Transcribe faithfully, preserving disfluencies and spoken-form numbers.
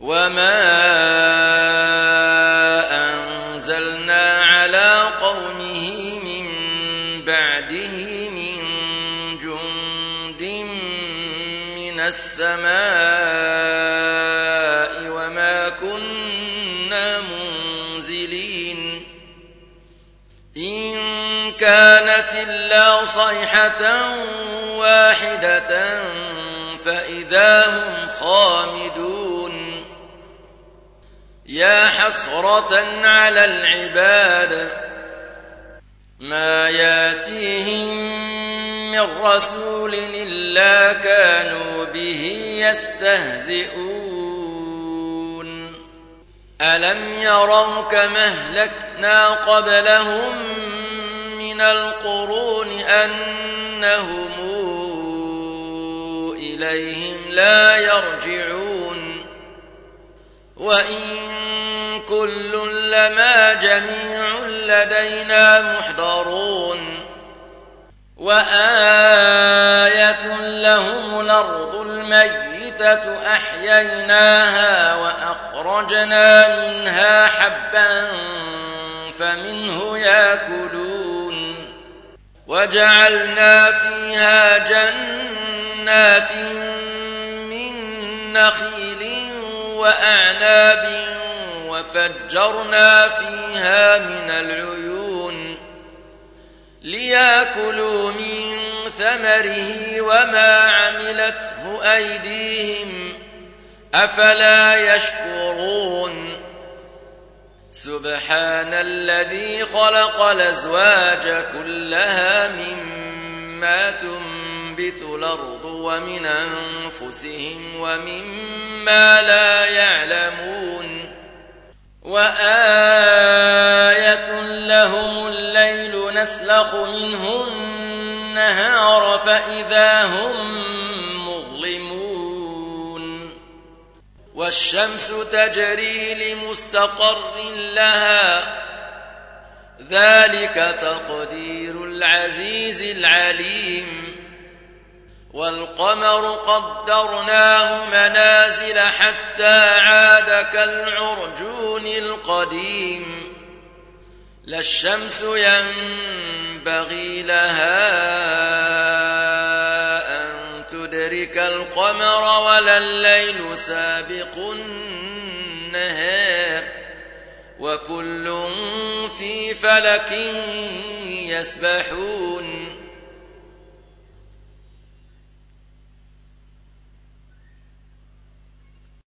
وما أنزلنا على قومه من بعده من جند من السماء وما كنا منزلين إن كانت إلا صيحة واحدة فإذا هم خامدون يا حسرة على العباد ما ياتيهم من رسول إلا كانوا به يستهزئون ألم يروا كما أهلكنا قبلهم من القرون أنهم إليهم لا يرجعون وإن كل لما جميع لدينا محضرون وآية لهم الأرض الميتة أحييناها وأخرجنا منها حبا فمنه يأكلون وجعلنا فيها جنات من نخيل وأعناب وفجرنا فيها من العيون ليأكلوا من ثمره وما عملته أيديهم أفلا يشكرون سبحان الذي خلق الأزواج كلها مما تنبت الأرض ومن أنفسهم ومما لا يعلمون وآية لهم الليل نسلخ منه النهار فإذا هم مظلمون والشمس تجري لمستقر لها ذلك تقدير العزيز العليم والقمر قدرناه منازل حتى عاد كالعرجون القديم لا الشمس ينبغي لها أن تدرك القمر ولا الليل سابق النهار وكل في فلك يسبحون